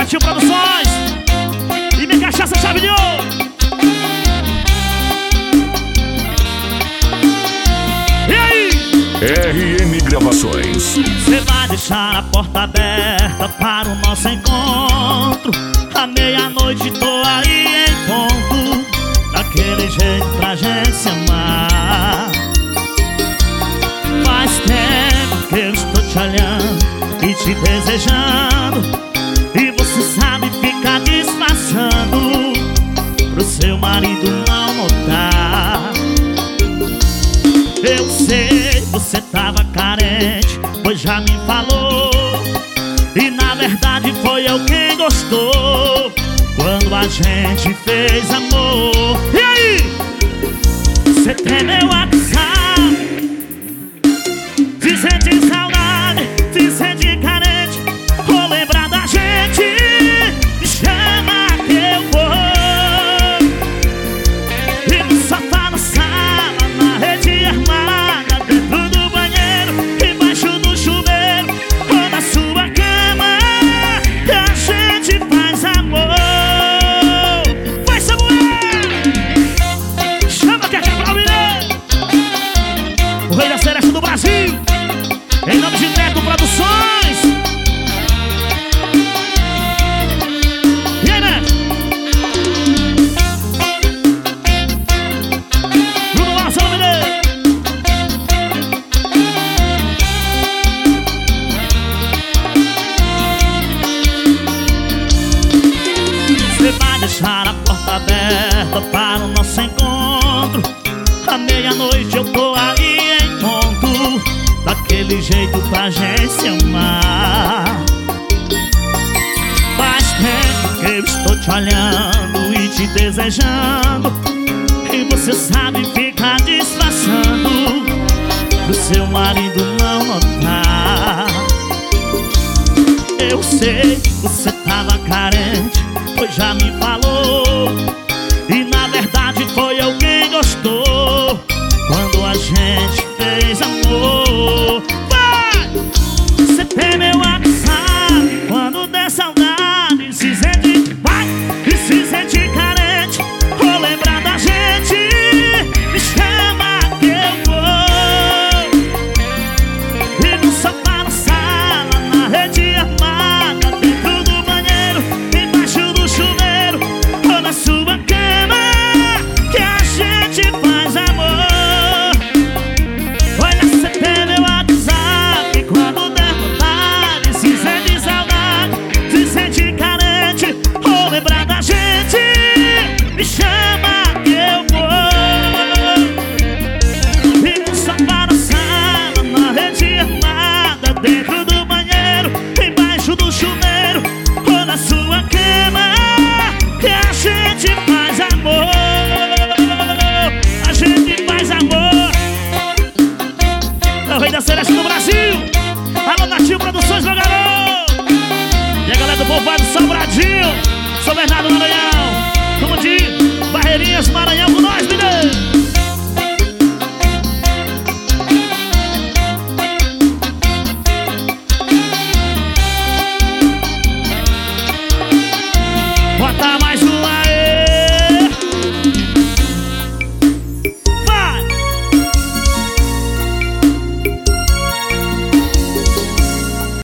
Natinho Produções e minha cachaça chave de ouro. E aí? RM Gravações. Você vai deixar a porta aberta para o nosso encontro. À meia-noite tô aí em ponto, daquele jeito pra gente se amar. Faz tempo que eu estou te olhando e te desejando, e você sabe ficar disfarçando pro seu marido não notar. Eu sei, você tava carente, pois já me falou, e na verdade foi eu quem gostou quando a gente fez amor. E aí? Você tem meu WhatsApp, se sente saudade, se sente carente, ou lembrar da gente, me chama que eu vou. E no sofá, na sala, na rede armada, dentro do banheiro, embaixo do chuveiro, ou na sua cama, que a gente faz amor. Vai, Samuel! Chama que é Cabral Mineiro, o rei da seresta do Brasil, em nome de Neco Produções. E aí, Neco? Bruno Marcelo Mineiro. Você vai deixar a porta aberta para o nosso encontro. À meia-noite eu tô aí em ponto, daquele jeito pra gente se amar. Faz tempo que eu estou te olhando e te desejando, e você sabe ficar disfarçando pro seu marido não notar. Eu sei, você tava carente, pois já me falou, e na verdade foi eu quem gostou quando a gente fez amor. Vai! Você tem meu WhatsApp, quando der saudade, se sente, vai! E se sente carente, ou lembrar da gente, me chama que eu vou. E no sofá, na sala, na rede armada, dentro do banheiro, embaixo do chuveiro, ou na sua cama, que a gente faz amor. Olha, você tem meu WhatsApp, quando der vontade, se sente saudade, se sente carente, ou lembrar da gente, me chama que eu vou. E no sofá, na sala, na rede armada, dentro do banheiro, embaixo do chuveiro, ou na sua cama, que a gente faz amor. A gente faz amor. É o rei da seresta do Brasil. Alô, Natinho Produções, meu garoto. E a galera do povo vai do Sobradinho, São Bernardo, Maranhão. Como de Barreirinhas, Maranhão, com nós, menino.